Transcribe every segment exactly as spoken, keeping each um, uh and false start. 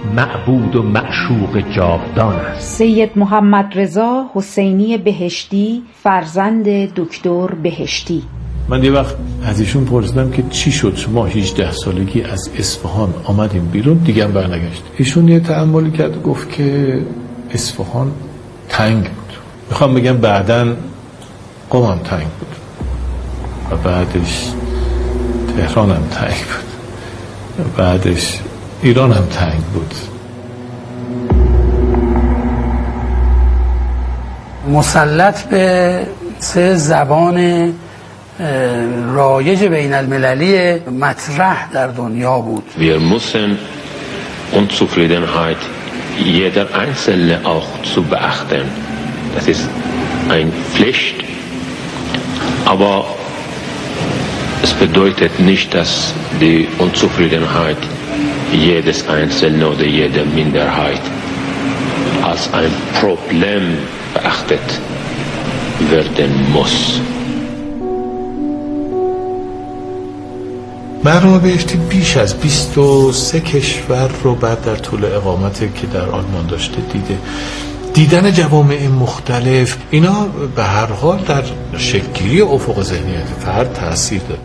معبود و معشوق جاودان است. سید محمد رضا حسینی بهشتی، فرزند دکتر بهشتی. من یه وقت از ایشون پرسیدم که چی شد شما هجده سالگی از اصفهان آمدیم بیرون دیگه هم برنگشت. ایشون یه تأملی کرد گفت که اصفهان تنگ بود. میخوام بگم بعدن قم هم تنگ بود و بعدش تهران هم تنگ بود و بعدش ایران هم تنگ بود. مسلط به سه زبان رایج بین المللی مطرح در دنیا بود. Wir müssen Unzufriedenheit jeder Einzelne auch zu beachten. Das ist eine Pflicht, aber es bedeutet nicht, dass die Unzufriedenheit jedes Einzelne oder jede Minderheit als ein Problem beachtet werden muss. مرحوم بهشتی بیش از بیست و سه کشور رو بعد در طول اقامتی که در آلمان داشته دیده. دیدن جوامع مختلف اینا به هر حال در شکل‌گیری افق ذهنیت فرد تأثیر داره.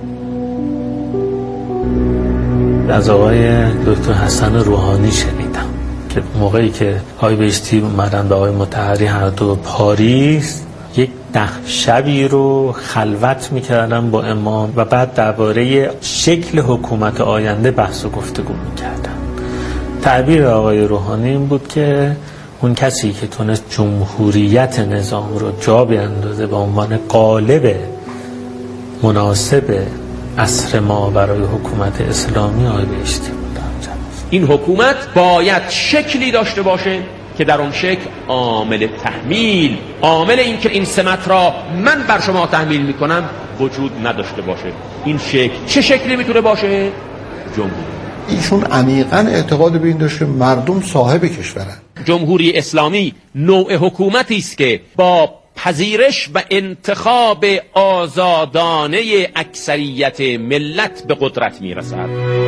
از آقای دکتر حسن روحانی شنیدم که موقعی که آقای بهشتی اومدن به آقای مطهری هر دو پاریس یک ده شبی رو خلوت میکردن با امام و بعد درباره شکل حکومت آینده بحث و گفتگو میکردن. تعبیر آقای روحانی این بود که اون کسی که تونست جمهوریت نظام رو جا بیندازه به عنوان قالب مناسب عصر ما برای حکومت اسلامی آقای بهشتی بود. این حکومت باید شکلی داشته باشه که در اون شکل عامل تحمیل، عامل این که این سمت را من بر شما تحمیل میکنم وجود نداشته باشه. این شکل چه شکلی میتونه باشه؟ جمهوری. ایشون عمیقاً اعتقاد به این داشت که مردم صاحب کشورن. جمهوری اسلامی نوع حکومتی است که با پذیرش و انتخاب آزادانه اکثریت ملت به قدرت میرسد.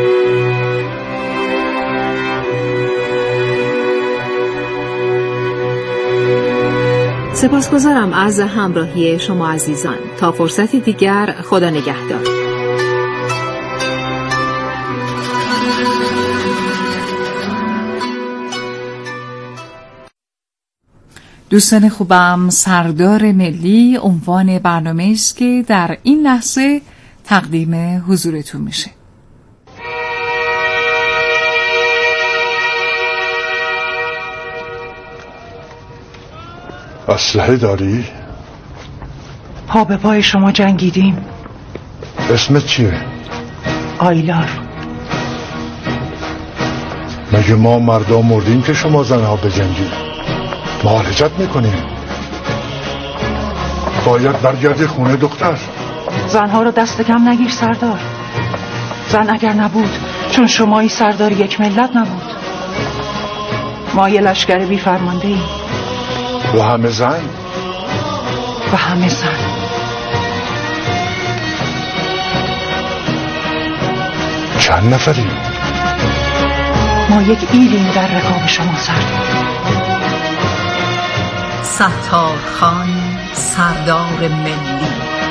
سپاسگزارم از همراهی شما عزیزان. تا فرصتی دیگر، خدا نگهدار. دوستان خوبم، سردار ملی عنوان برنامه است که در این لحظه تقدیم حضورتون میشه. اسلحه داری؟ پا به پای شما جنگیدیم. اسمت چیه؟ آیلار. مگه ما مردا مردیم که شما زنها بجنگید؟ معالجت میکنیم. باید برگردی خونه دختر. زنها رو دست کم نگیر سردار. زن اگر نبود چون شمایی سردار یک ملت نبود. ما یه لشکر بی فرمانده ایم و همه زن و همه زن. چند نفریم؟ ما یک ایلیم در رکاب شما سردار. ستارخان سردار ملی.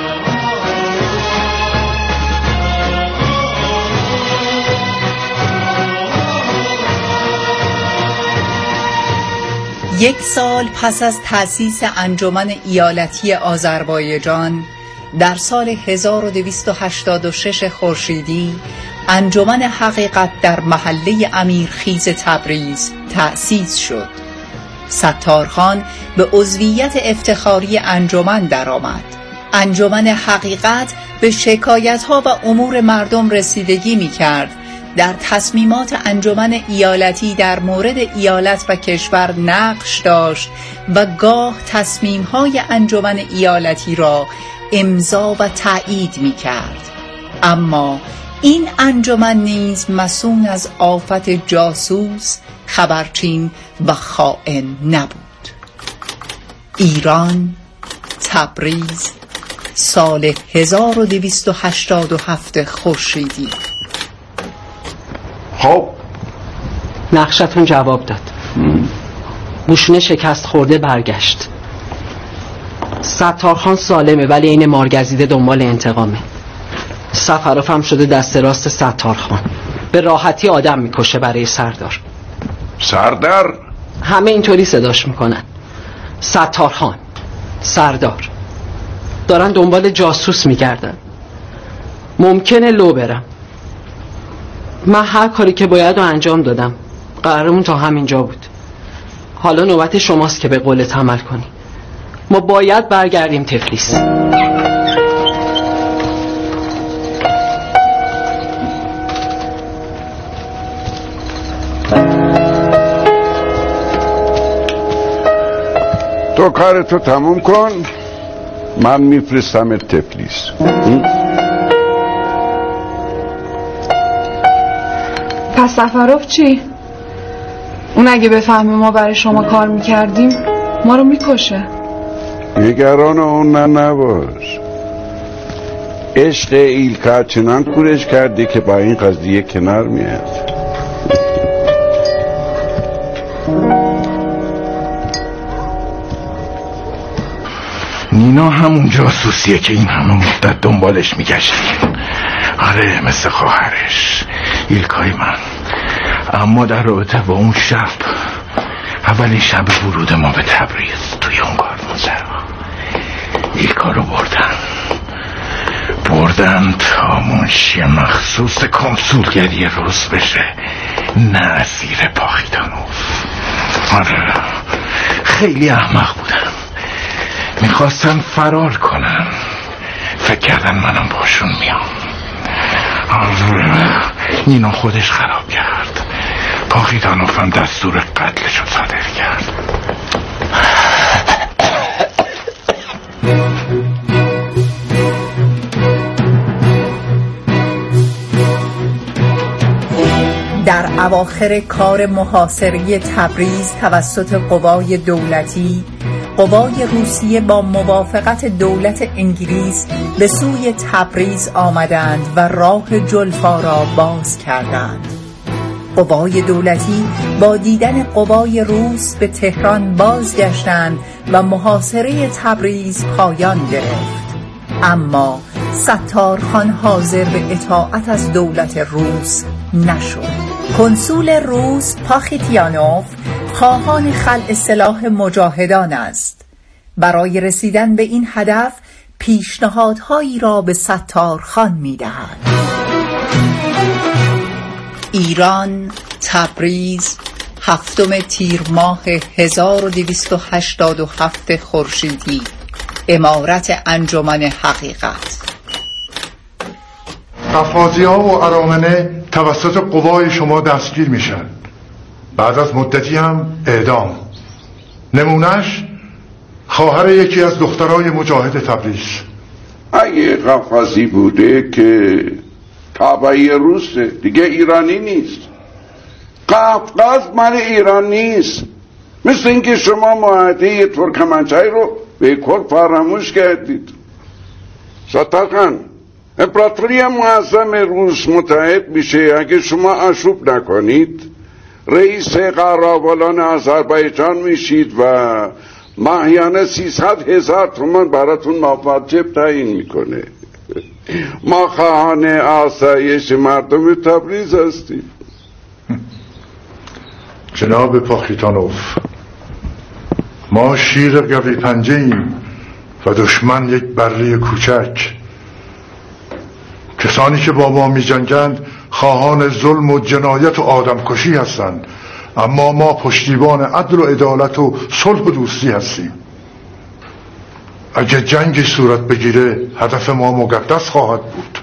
یک سال پس از تأسیس انجمن ایالتی آذربایجان در سال هزار و دویست و هشتاد و شش خورشیدی انجمن حقیقت در محله امیرخیز تبریز تأسیس شد. ستارخان به عضویت افتخاری انجمن درآمد. انجمن حقیقت به شکایت‌ها و امور مردم رسیدگی می‌کرد. در تصمیمات انجمن ایالتی در مورد ایالت و کشور نقش داشت و گاه تصمیم‌های انجمن ایالتی را امضا و تایید می‌کرد. اما این انجمن نیز مصون از آفت جاسوس، خبرچین و خائن نبود. ایران، تبریز، سال هزار و دویست و هشتاد و هفت خورشیدی. خب نقشتون جواب داد. بوشونه شکست خورده برگشت. ستارخان سالمه ولی این مارگزیده دنبال انتقامه. سفراف هم شده دست راست ستارخان، به راحتی آدم میکشه برای سردار. سردار؟ همه اینطوری صداش میکنن. ستارخان، سردار. دارن دنبال جاسوس میگردن. ممکنه لو برم. من هر کاری که باید رو انجام دادم. قرارمون تا همینجا بود. حالا نوبت شماست که به قولت عمل کنی. ما باید برگردیم تفلیس. تو کارتو تموم کن، من میفرستم تفلیس. پس سفراف چی؟ اون اگه بفهمه ما برای شما کار میکردیم ما رو میکشه. نگران اون نه نباش. عشق ایلکا چنان کورش کرده که با این قضیه کنار میاد. نینا همون جاسوسیه که این همه مدت دنبالش میگشتیم. آره مثل خواهرش ایلکای من. اما در رابطه با اون شب، اولین شب ورود ما به تبریز توی اون کارمونزرها، ایلکا رو بردن بردن تا منشی مخصوص کنسولگری روز بشه، نه اسیر پاخیدانوف. آره خیلی احمق بودن، میخواستن فرار کنن، فکر کردن منم باشون میام. آره نینا خودش خراب کرد. پاخیدانوف هم دستور قتلشو صادر کرد. در اواخر کار محاصره تبریز توسط قوای دولتی، قوای روسیه با موافقت دولت انگلیس به سوی تبریز آمدند و راه جلفا را باز کردند. قوای دولتی با دیدن قوای روس به تهران بازگشتند و محاصره تبریز پایان گرفت. اما ستارخان حاضر به اطاعت از دولت روس نشد. کنسول روس پاخیتیانوف خواهان خلع سلاح مجاهدان است. برای رسیدن به این هدف پیشنهادهایی را به ستارخان می‌دهد. ایران، تبریز، هفتم تیر ماه هزار و دویست و هشتاد و هفت خورشیدی. امارت انجمن حقیقت. افاضی ها و ارامنه توسط قوای شما دستگیر میشن، بعد از مدتی هم اعدام. نمونش خواهر یکی از دخترای مجاهد تبریز. اگه قفقازی بوده که تابعی روسه، دیگه ایرانی نیست. قفقاز مال ایران نیست. مثل اینکه شما معاهده ترکمنچای رو به کل فراموش کردید. ستارخان، امپراتوری معظم روس متحد میشه اگه شما آشوب نکنید. رئیس قراولان آذربایجان میشید و ماهیانه سیصد هزار تومان براتون مواجب تعیین میکنه. ما خواهان آسایش مردم تبریز هستیم. جناب پاخیتانوف، ما شیر قوی پنجه ایم و دشمن یک بره کوچک. کسانی که با ما می جنگند خواهان ظلم و جنایت و آدمکشی هستند، اما ما پشتیبان عدل و عدالت و صلح و دوستی هستیم. اگه جنگی صورت بگیره هدف ما مقدس خواهد بود.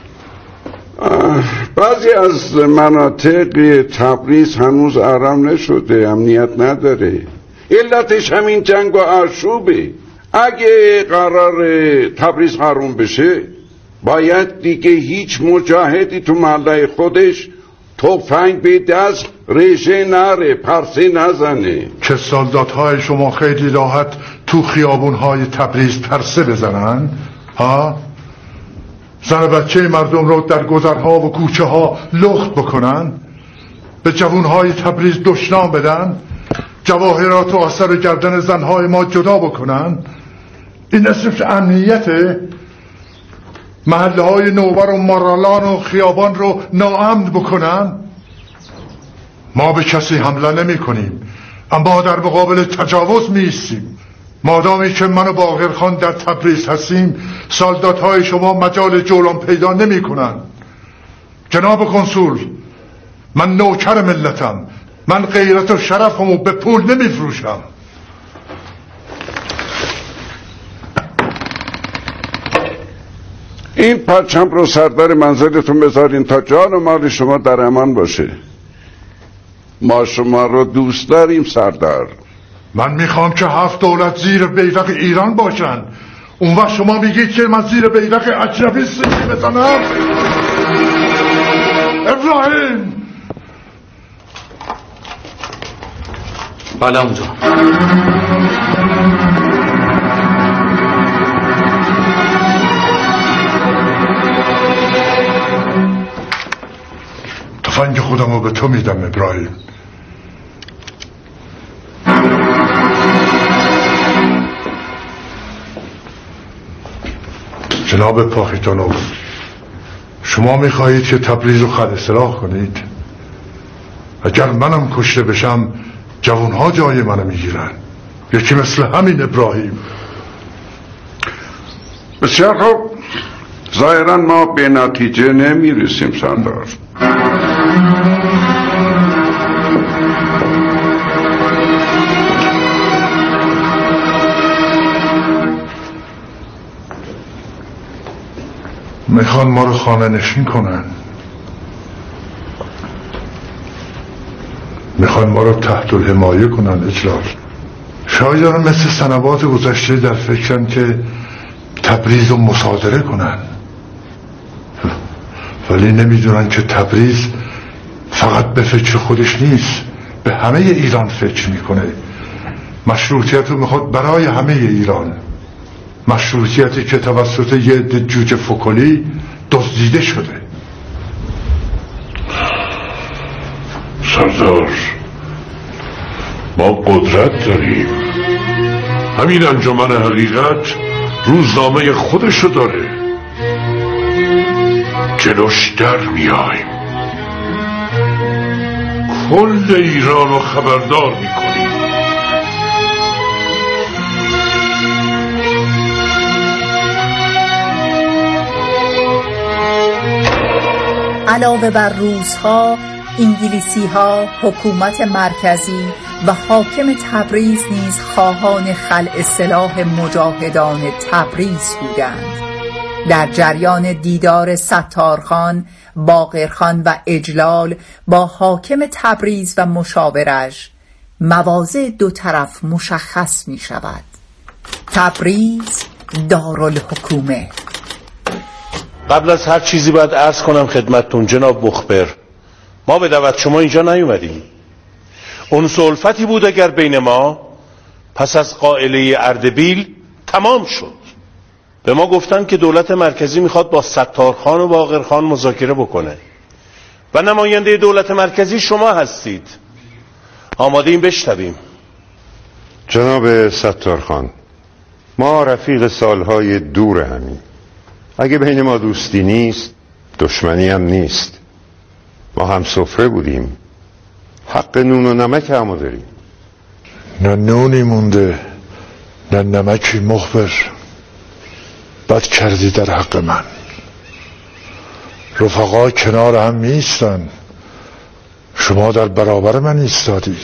بعضی از مناطق تبریز هنوز آرام نشده، امنیت نداره. علتش همین جنگ و آشوبه. اگه قرار تبریز حروم بشه باید دیگه هیچ مجاهدی تو محله خودش تفنگ به دست ریشه نره، پرسه نزنه. که سالدادهای شما خیلی راحت تو خیابونهای تبریز پرسه بزنن؟ ها؟ زن بچه مردم رو در گذرها و کوچه ها لخت بکنن؟ به جوانهای تبریز دشنام بدن، جواهرات و آثار گردن زنهای ما جدا بکنن؟ این اسمش امنیته؟ محله های نوبر و مارالان و خیابان رو ناامن بکنن؟ ما به کسی حمله نمی کنیم، اما در مقابل تجاوز می ایستیم. مادامی که من و باقرخان در تبریز هستیم، سالدات های شما مجال جولان پیدا نمی کنن. جناب کنسول، من نوکر ملتم، من غیرت و شرفمو به پول نمی فروشم. این پرچم رو سردر منزلتون بذارین تا جان و مال شما در امان باشه. ما شما رو دوست داریم سردار. من میخوام که هفت دولت زیر بیرق ایران باشن. اون وقت شما میگید که من زیر بیرق اجنبی سینه بزنم؟ ابراهیم! بله اونجا. تفنگ خودم رو به تو میدم ابراهیم. جناب پاخیتانوف، شما میخواهید که تبریز رو خل اصلاح کنید؟ اگر منم کشته بشم جوانها جای منو میگیرن، یکی مثل همین ابراهیم. بسیار خوب، ظاهرا ما به نتیجه نمیرسیم سردار. میخوان ما رو خانه نشین کنن، میخوان ما رو تحت الحمایه کنن اجلال. شاید هم مثل سنوات گذشته در فکرن که تبریز رو مصادره کنن، ولی نمیدونن که تبریز فقط به فکر خودش نیست، به همه ایران فکر میکنه. مشروطیت رو میخواد برای همه ایران، مشروطیتی که توسط یه عده جوجه فکلی دزدیده شده. سردار، ما قدرت داریم. همین انجمن حقیقت روزنامه خودشو داره، جلوش در میایم، کل ایران رو خبردار میکنیم. علاوه بر روس‌ها، انگلیسی‌ها، حکومت مرکزی و حاکم تبریز نیز خواهان خلع سلاح مجاهدان تبریز بودند. در جریان دیدار ستارخان، باقرخان و اجلال با حاکم تبریز و مشاورش، مواضع دو طرف مشخص می شود. تبریز دارالحکومه. قبل از هر چیزی باید عرض کنم خدمتتون جناب مخبر، ما به دعوت شما اینجا نیومدیم. اون الفتی بود اگر بین ما پس از قائله اردبیل تمام شد. به ما گفتن که دولت مرکزی میخواد با ستارخان و باقرخان مذاکره بکنه و نماینده دولت مرکزی شما هستید. آماده این بشنویم. جناب ستارخان، ما رفیق سالهای دور همین. اگه بین ما دوستی نیست، دشمنی هم نیست. ما هم سفره بودیم، حق نون و نمک همو داریم. نه نونی مونده نه نمکی مخبر. بد کردی در حق من. رفقا کنار هم میستن، شما در برابر من ایستادی.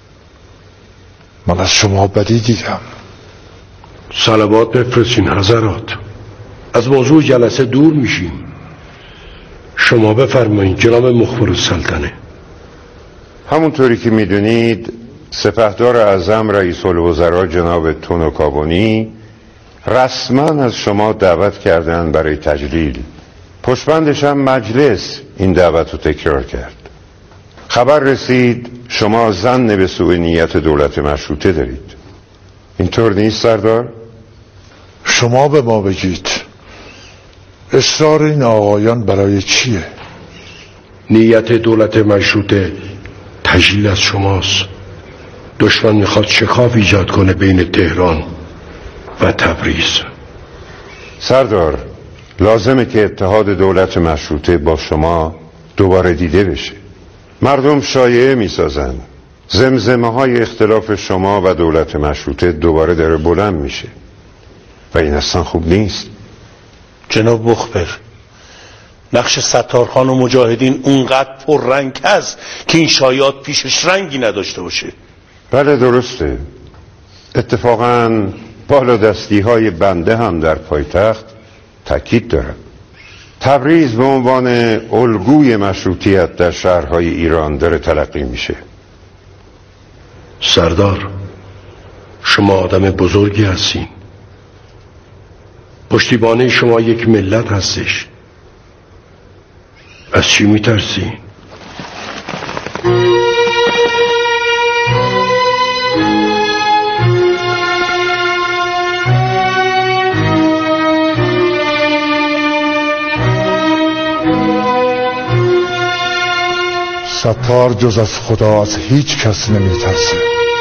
من از شما بدی دیدم. صلوات بفرستین حضرات، از موضوع جلسه دور میشیم. شما بفرمایید جناب مخبر السلطنه. همونطوری که میدونید سپهدار اعظم رئیس الوزراء جناب تونوکابونی رسما از شما دعوت کردن برای تجلیل. پشتبندش هم مجلس این دعوت رو تکرار کرد. خبر رسید شما ظن به سوء نیت دولت مشروطه دارید. اینطور نیست سردار؟ شما به ما بگید اصرار این آقایان برای چیه؟ نیت دولت مشروطه تجلیل از شماست. دشمن میخواد شکاف ایجاد کنه بین تهران و تبریز. سردار، لازمه که اتحاد دولت مشروطه با شما دوباره دیده بشه. مردم شایعه میسازن زمزمه های اختلاف شما و دولت مشروطه دوباره داره بلند میشه و این اصلا خوب نیست. جناب مخبر، نقش ستارخان و مجاهدین اونقدر پررنگ است که این شایعات پیشش رنگی نداشته باشه. بله درسته. اتفاقاً بالادستی های بنده هم در پایتخت تاکید دارن. تبریز به عنوان الگوی مشروطیت در شهرهای ایران داره تلقی میشه. سردار، شما آدم بزرگی هستین. پشتیبانه شما یک ملت هستش. از چی میترسین؟ ستار جز از خدا از هیچ کس نمی ترسه.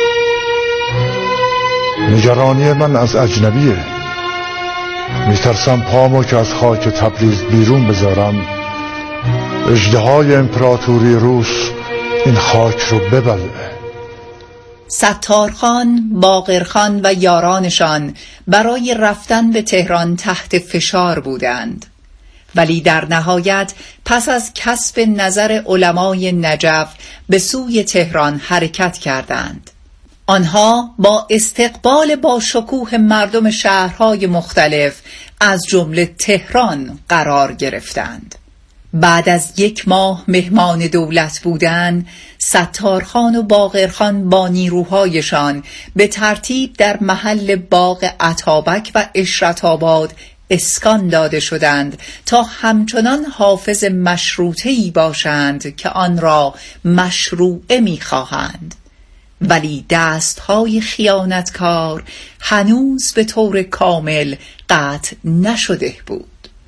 نگرانی من از اجنبیه. می ترسم پامو که از خاک تبریز بیرون بذارم اژدهای امپراتوری روس این خاک رو ببلعه. ستارخان، باقرخان و یارانشان برای رفتن به تهران تحت فشار بودند، ولی در نهایت پس از کسب نظر علمای نجف به سوی تهران حرکت کردند. آنها با استقبال با شکوه مردم شهرهای مختلف از جمله تهران قرار گرفتند. بعد از یک ماه مهمان دولت بودن، ستارخان و باقرخان با نیروهایشان به ترتیب در محل باغ عطابک و اشرت‌آباد اسکان داده شدند تا همچنان حافظ مشروطه‌ای باشند که آن را مشروعه می‌خواهند، ولی دستهای خیانتکار هنوز به طور کامل قطع نشده بود.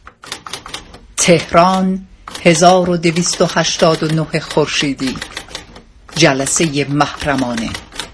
تهران، هزار و دویست و هشتاد و نه خورشیدی. جلسه محرمانه.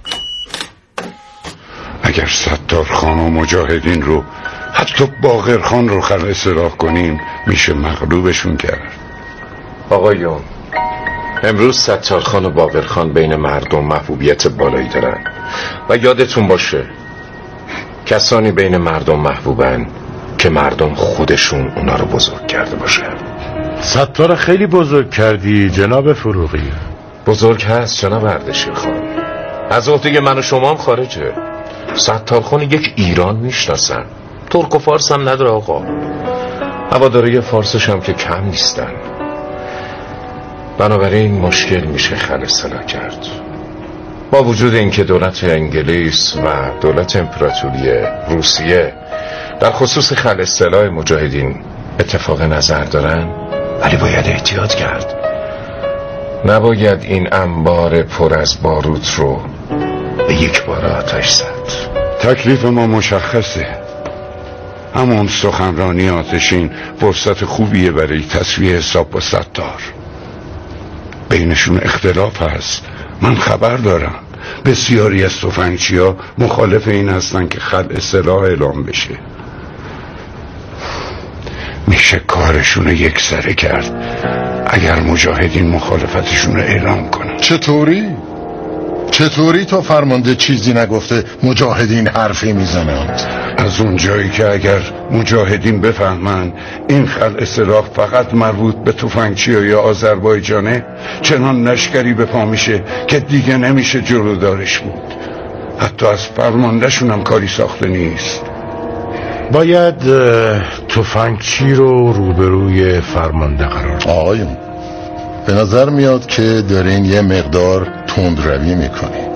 اگر ستارخان و مجاهدین رو حتی باقرخان رو خل اصلاح کنیم میشه مغلوبشون کرد. آقایون، امروز ستارخان و باقرخان بین مردم محبوبیت بالایی دارن و یادتون باشه کسانی بین مردم محبوبن که مردم خودشون اونا رو بزرگ کرده باشن. ستار خیلی بزرگ کردی جناب فروغی. بزرگ هست جناب اردشیر خان، از عهده من و شما هم خارجه. ستارخان یک ایران میشناسن، ترک و فارس هم نداره آقا، هواداره فارسش هم که کم نیستن. بنابراین مشکل میشه خل اصلاح کرد. با وجود اینکه دولت انگلیس و دولت امپراتوری روسیه در خصوص خل اصلاح مجاهدین اتفاق نظر دارن، ولی باید احتیاط کرد. نباید این انبار پر از باروت رو به یک بار آتش زد. تکلیف ما مشخصه. همون سخنرانی آتشین فرصت خوبیه برای تسویه حساب با ستار. بینشون اختلاف هست، من خبر دارم. بسیاری از تفنگچی‌ها مخالف این هستن که خلع سلاح اعلام بشه. میشه کارشون رو یک سره کرد اگر مجاهدین مخالفتشون رو اعلام کنن. چطوری؟ چطوری تا فرمانده چیزی نگفته مجاهدین حرفی میزنند؟ از اون جایی که اگر مجاهدین بفهمن این خلع سلاح فقط مربوط به تفنگچی یا آذربایجانه، چنان لشکری به پا میشه که دیگه نمیشه جلودارش بود. حتی از فرماندهشون هم کاری ساخته نیست. باید تفنگچی رو روبروی فرمانده قرار. آقایون، به نظر میاد که دارین یه مقدار تندروی میکنید.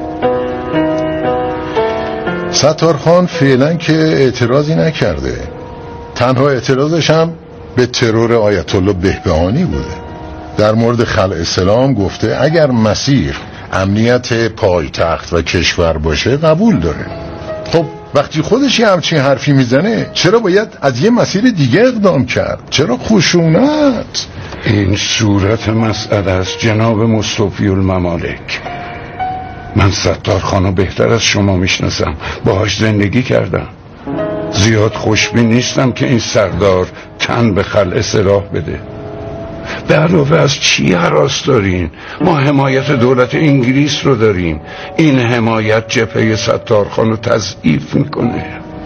ستارخان فعلا که اعتراضی نکرده، تنها اعتراضش هم به ترور آیت الله بهبهانی بوده. در مورد خلع سلام گفته اگر مسیر امنیت پایتخت و کشور باشه قبول داره. خب وقتی خودش یه همچین حرفی میزنه چرا باید از یه مسیر دیگه اقدام کرد؟ چرا خشونت؟ این صورت مسئله است جناب مصطفی الممالک. من ستار خانو بهتر از شما میشناسم، باهاش زندگی کردم. زیاد خوشبین نیستم که این سردار تن به خلع سلاح بده. به علاوه از چی هراس دارین؟ ما حمایت دولت انگلیس رو داریم. این حمایت جبهه ستار خانو تضعیف میکنه.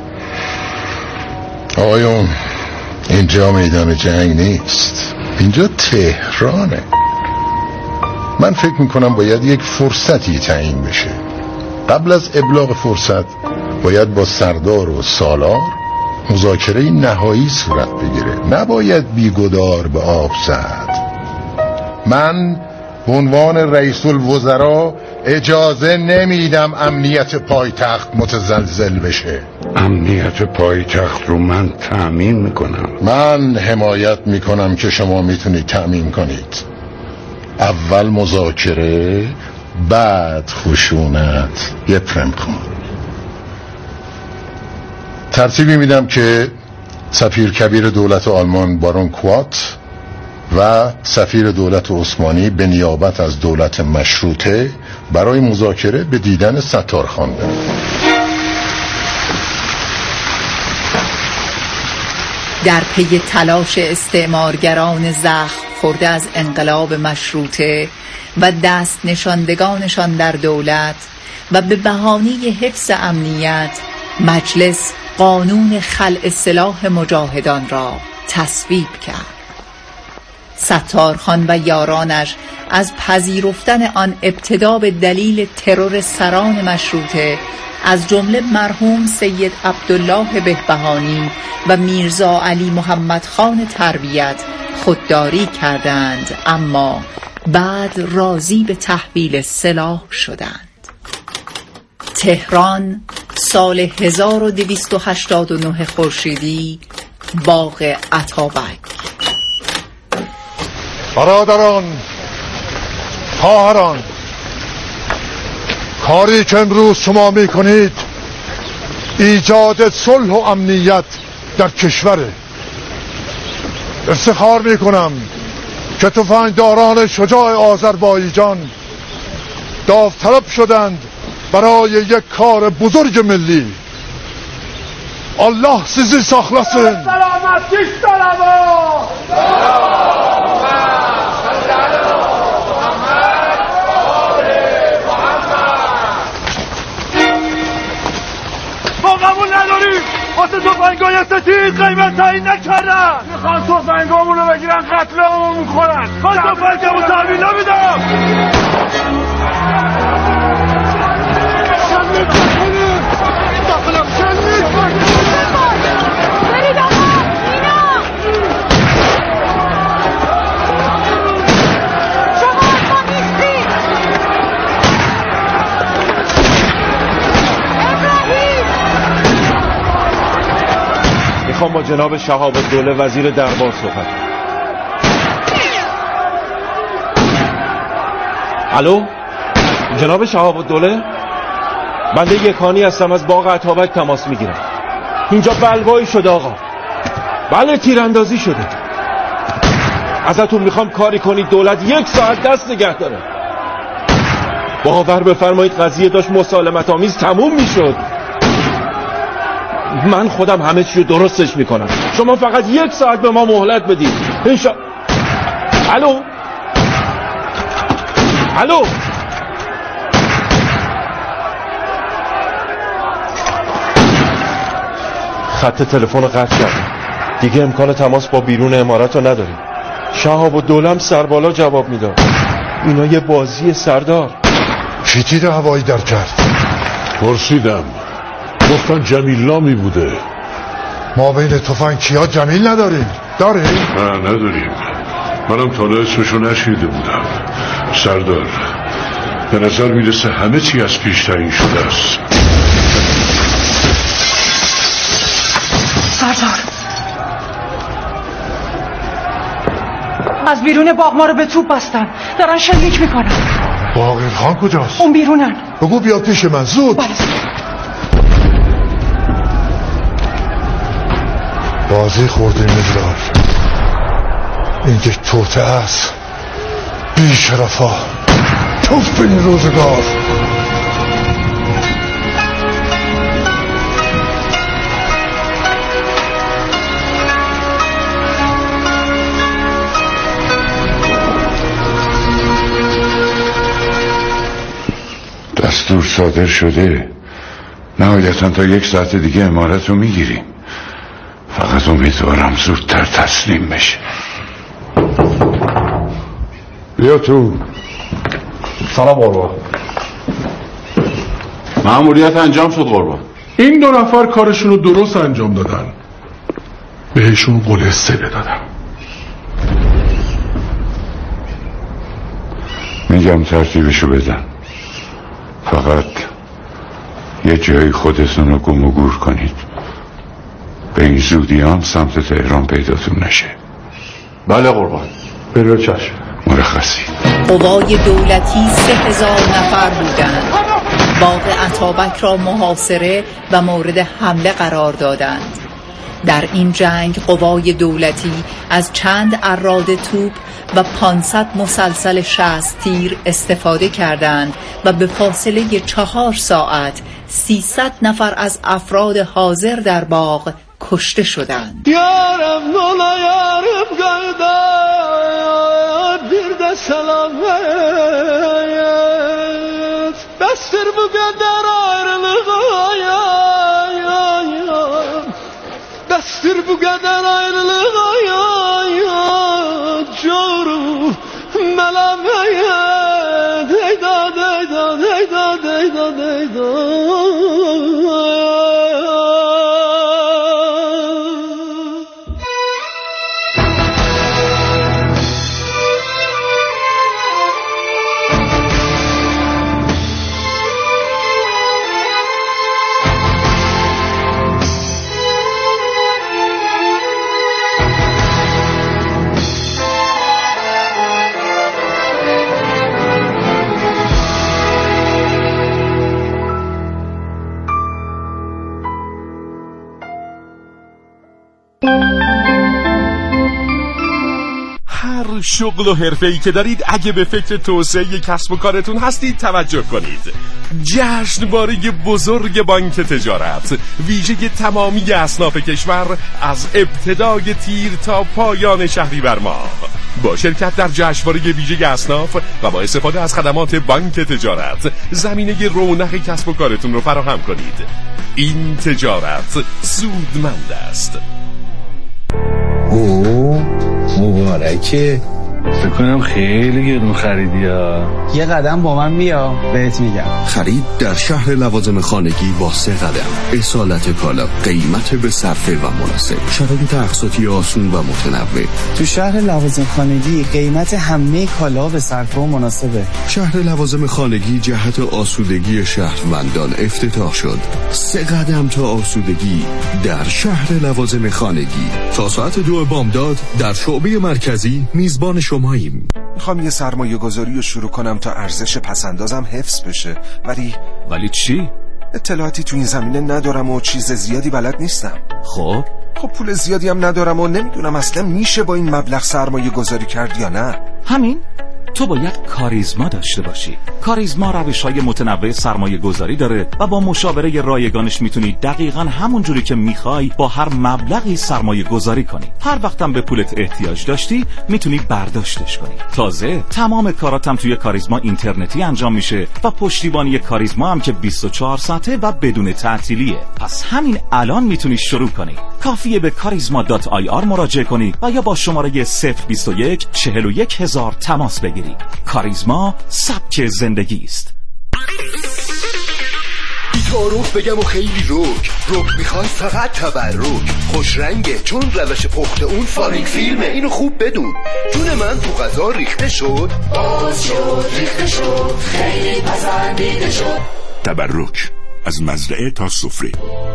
آقایون، اینجا میدان جنگ نیست، اینجا تهرانه. من فکر میکنم باید یک فرصتی تعیین بشه. قبل از ابلاغ فرصت باید با سردار و سالار مذاکره نهایی صورت بگیره. نباید بیگدار به آب زد. من به عنوان رئیس الوزراء اجازه نمیدم امنیت پایتخت متزلزل بشه. امنیت پایتخت رو من تأمین میکنم. من حمایت میکنم که شما میتونید تأمین کنید. اول مذاکره، بعد خشونت. یفرم کن. ترتیبی میدم که سفیر کبیر دولت آلمان بارون کوات و سفیر دولت عثمانی به نیابت از دولت مشروطه برای مذاکره به دیدن ستارخان برن. در پی تلاش استعمارگران زخم خورده از انقلاب مشروطه و دست نشاندگانشان در دولت و به بهانه حفظ امنیت، مجلس قانون خلع سلاح مجاهدان را تصویب کرد. ستارخان و یارانش از پذیرفتن آن ابتدا به دلیل ترور سران مشروطه از جمله مرحوم سید عبدالله بهبهانی و میرزا علی محمد خان تربیت خودداری کردند، اما بعد راضی به تحویل سلاح شدند. تهران، سال هزار و دویست و هشتاد و نه خورشیدی، باغ اتابک. برادران، خواهران، کاری که امروز شما میکنید ایجاد صلح و امنیت در کشوره. افتخار میکنم که تفنگداران شجاع آذربایجان داوطلب شدند برای یک کار بزرگ ملی. الله sizi saklasın. سلامتی ما قبول نداریم. واسه تفنگای ستیز قیمت تعیین نکردن. میخوان تفنگامون رو بگیرن قتلمون میکنن. من تفنگمو تحویل نمیدم. میخوام با جناب شهاب الدوله وزیر دربار صحبت. الو جناب شهاب الدوله، بنده یکانی هستم، از باغ اتابک تماس میگیرم. اینجا بلوایی شده آقا. بله تیراندازی شده. ازتون میخوام کاری کنید دولت یک ساعت دست نگه داره. باور بفرمایید قضیه داشت مسالمت آمیز تموم میشد. من خودم همه چی رو درستش میکنم، شما فقط یک ساعت به ما مهلت بدید. انشا... الو الو خط تلفن رو قطع کردم، دیگه امکان تماس با بیرون امارت رو نداریم. شهاب الدوله هم سربالا جواب میداد. اینا یه بازی سردار. چی تیر هوایی در کرد؟ پرسیدم، گفتن جمیل نامی بوده. ما بین تفنگ کیا جمیل نداریم؟ داریم؟ نه نداریم. منم تا اسمشو نشنیده بودم. سردار، به نظر میرسه همه چی از پیش تعیین شده است. سردار، از بیرون باغ ما رو به توپ بستن، دارن شلیک میکنن. باقر خان کجاست؟ اون بیرونن. بگو بیاد پیش من زود. بله. بازی خوردیم مدرار. این یک توطئه است. بی شرفا، توف به این روزگار. دستور صادر شده، نهایتا تا یک ساعت دیگه امارت رو میگیریم. فقط امیدوارم زودتر تسلیم بشه. بیا تو. سلام قربان. مأموریت انجام شد قربان. این دو نفر کارشون رو درست انجام دادن، بهشون قول استعفا دادم. میگم ترتیبشو بدن، فقط یه جایی خودتون رو گم و گور کنید، به این زودی هم سمت تهران پیداتون نشه. بله قربان. بله چشم. مرخصی. قوای دولتی سه هزار نفر بودند. باغ اتابک را محاصره و مورد حمله قرار دادند. در این جنگ قوای دولتی از چند اراده توپ و پانصد مسلسل شصت تیر استفاده کردند و به فاصله چهار ساعت سیصد نفر از افراد حاضر در باغ کشته شدند. یارم مولا یارم گلدا bir de selam et Bastır bu kadar ayrılığa ya ya ya Bastır bu kadar ayrılığa ya ya Coru melameye Deyda deyda deyda deyda deyda شغل و حرفه‌ای که دارید اگه به فکر توسعه کسب و کارتون هستید توجه کنید. جشنواره بزرگ بانک تجارت ویژه تمامی اصناف کشور از ابتدای تیر تا پایان شهریور ماه با شرکت در جشنواره ویژه اصناف و با استفاده از خدمات بانک تجارت زمینه رونق کسب و کارتون رو فراهم کنید. این تجارت سودمند است. اوه مبارکه. فکر کنم خیلی گرون خریدی ها. یه قدم با من بیا بهت میگم. خرید در شهر لوازم خانگی با سه قدم. اصالت کالا، قیمت به صرفه و مناسب، شرایط اقساطی آسون و متنوع. تو شهر لوازم خانگی قیمت همه کالا به صرفه و مناسبه. شهر لوازم خانگی جهت آسودگی شهروندان افتتاح شد. سه قدم تا آسودگی در شهر لوازم خانگی. تا ساعت دو بامداد در شعبه مرکزی میزبان شماییم. میخوام یه سرمایه گذاری رو شروع کنم تا ارزش پسندازم حفظ بشه، ولی ولی چی؟ اطلاعاتی تو این زمینه ندارم و چیز زیادی بلد نیستم. خب خب پول زیادی هم ندارم و نمیدونم اصلا میشه با این مبلغ سرمایه گذاری کرد یا نه. همین تو باید کاریزما داشته باشی. کاریزما روش‌های متنوع سرمایه گذاری داره و با مشاوره رایگانش میتونی دقیقاً همون جوری که میخوای با هر مبلغی سرمایه گذاری کنی. هر وقتم به پولت احتیاج داشتی میتونی برداشتش کنی. تازه تمام کاراتم توی کاریزما اینترنتی انجام میشه و پشتیبانی کاریزما هم که بیست و چهار ساعته و بدون تعطیلیه. پس همین الان میتونی شروع کنی. کافیه به کاریزما دات آی آر مراجعه کنی و یا با شماره صفر بیست و یک چهل و یک هزار تماس بگیری. کاریزما سبک زندگی است. بی‌تعارف بگم و خیلی روک روک میخوای فقط تبرک. خوش رنگه چون روش پخت اون فاریک فیلمه، اینو خوب بدون. جون من تو غذا ریخته شد، باز شد ریخته شد، خیلی پسندیده شد. تبرک از مزرعه تا سفره.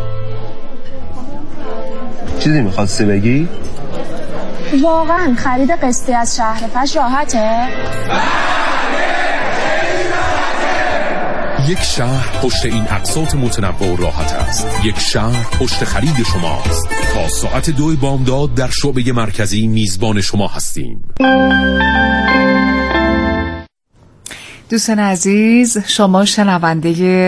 چیزی میخواستی بگی؟ واقعا خرید قسطی از شهر فش راحته؟ یک شهر پشت این اقساط متنوع و راحت است. یک شهر پشت خرید شماست. تا ساعت دو بامداد در شعبه مرکزی میزبان شما هستیم. دوستان عزیز، شما شنونده